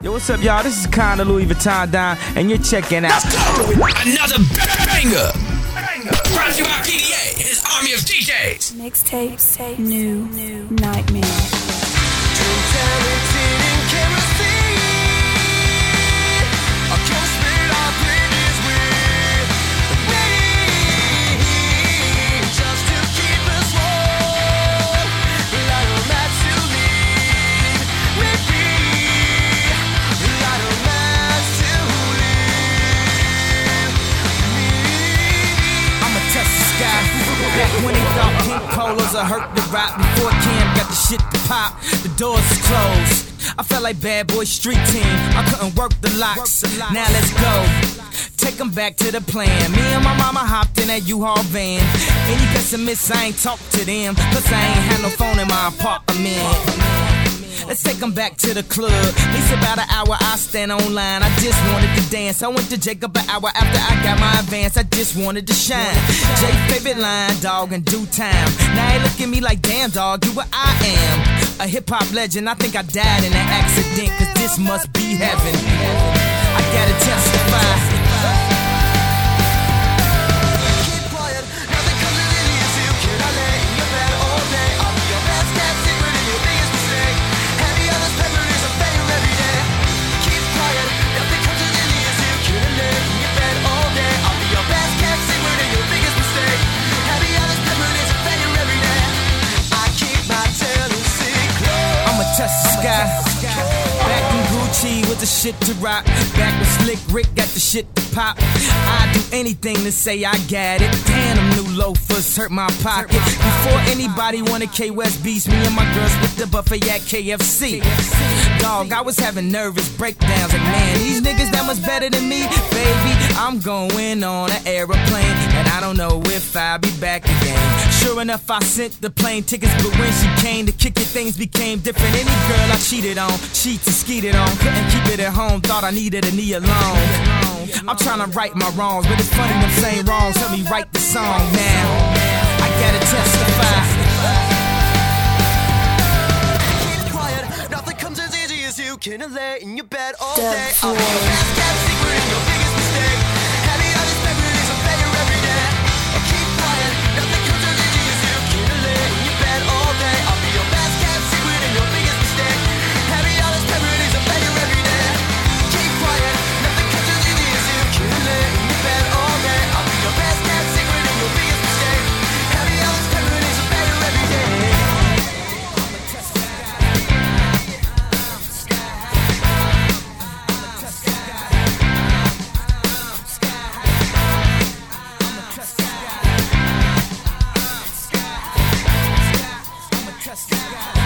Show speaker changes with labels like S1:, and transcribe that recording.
S1: Yo, what's up, y'all? This is Conor Louis Vuitton Don, and you're checking out
S2: another banger. Brought to you by PDA and his army of DJs.
S3: Mixtapes, new nightmare.
S1: Back when they thought pink polos would hurt the rock, before Cam got the shit to pop, the doors is closed. I felt like Bad Boy Street Team, I couldn't work the locks. Now let's go, take them back to the plan. Me and my mama hopped in that U-Haul van. Any pessimists, I ain't talk to them, plus I ain't had no phone in my apartment. Let's take them back to the club. At least about an hour I stand online. I just wanted to dance. I went to Jacob an hour after I got my advance. I just wanted to shine. Jay favorite line, dog, in due time. Now they look at me like, damn, dog, you what I am. A hip-hop legend. I think I died in an accident, cause this must be heaven. I gotta testify. Touch the sky. Back in Gucci with the shit to rock. Back when Slick Rick got the shit to pop. I'd do anything to say I got it. Damn, them new loafers hurt my pocket. Before anybody wanted K-West beats, me and my girls with the buffet at KFC. Dog, I was having nervous breakdowns. Like, man, these niggas that much better than me. Baby, I'm going on an aeroplane, and I don't know if I'll be back again. Sure enough, I sent the plane tickets, but when she came to kick it, things became different. Any girl I cheated on, cheats and skeeted on, couldn't keep it at home, thought I needed a knee alone. I'm trying to right my wrongs, but it's funny them same wrongs help me write the song now. I gotta testify.
S4: Keep quiet, nothing comes as easy as you can lay in your bed all day. I'll be your best kept secret and your biggest mistake. Heavy on this memories of failure every day. Keep quiet, nothing comes as easy as you can lay in your bed all day. I'll be your best kept secret and your biggest mistake. Heavy on this memories of failure every day. Keep quiet, nothing comes as easy as you can lay in your bed all day. I'll be your best kept secret and your biggest mistake. Heavy on this memories of failure every day.
S1: Trust